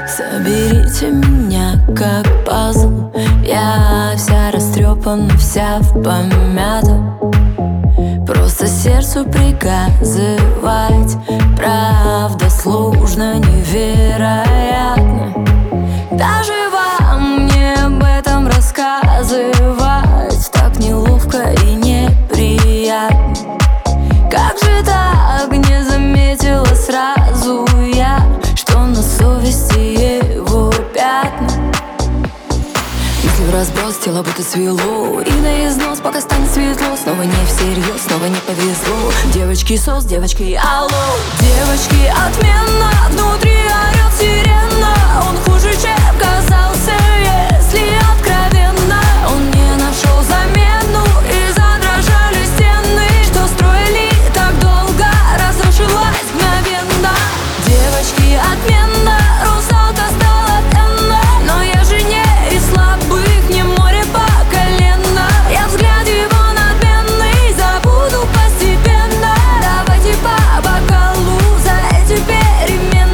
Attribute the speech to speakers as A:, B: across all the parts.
A: Соберите меня как пазл. Я вся растрепана, вся в помятом. Просто сердцу приказывать. Правда сложно, невероятно. Даже вам мне об этом рассказывать так неловко и неприятно. Как же так не заметила сразу я, что на совести его пятна? Мысли в разброс, тело будто свело, и на износ, пока станет светло. Снова не всерьез, снова не повезло. Девочки сос, девочки алло. Девочки отменно, внутри орёт сирена. Он хуже, чем казался, если откровенно. Он не нашел замену, и задрожали стены, что строили так долго, разрушилась мгновенно. Девочки отменно, русалка стала пенной, но я же не из слабых, не море по колено. Я взгляд его надменный забуду постепенно. Давайте по бокалу за эти перемены.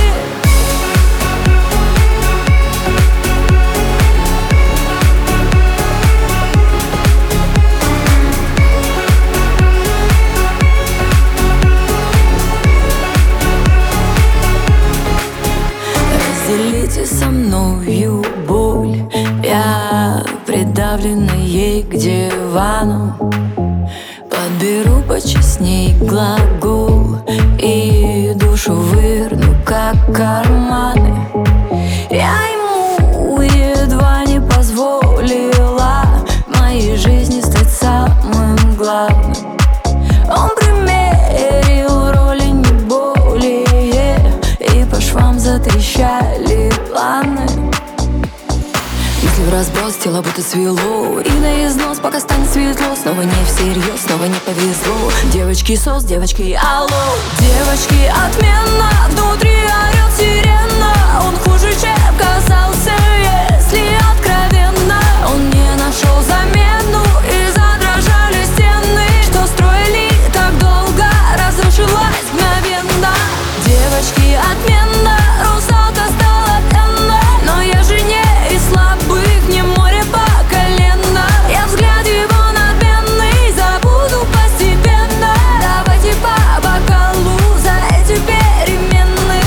A: Разделите со мною боль. Я придавлена ей к дивану. Подберу почестней глагол и душу выверну, как карманы. Я ему едва не позволила в моей жизни стать самым главным. Он примерил роли не более, и по швам затрещали планы. Мысли в разброс, тело будто свело, и на износ, пока станет светло. Снова не всерьез, снова не повезло. Девочки сос, девочки алло. Девочки отменно, внутри орёт сирена. Он хуже, чем казался, если откровенно. Он не нашел замену, и задрожали стены, что строили так долго, разрушилась мгновенно. Девочки отменно, русалка стала пенной, но я же не из слабых, не море по колено. Я взгляд его надменный забуду постепенно. Давайте по бокалу за эти перемены.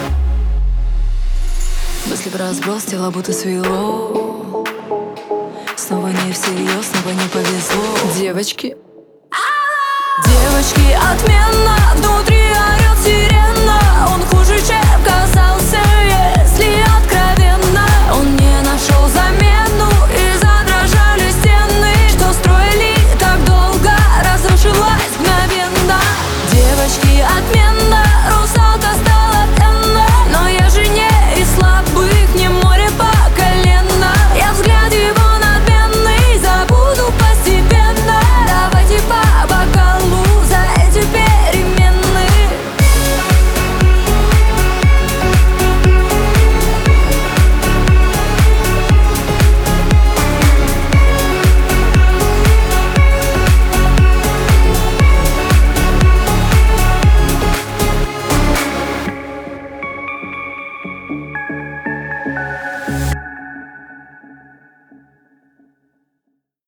A: Мысли в разброс, тело будто свело. Снова не всерьез, снова не повезло. Девочки, девочки отменно.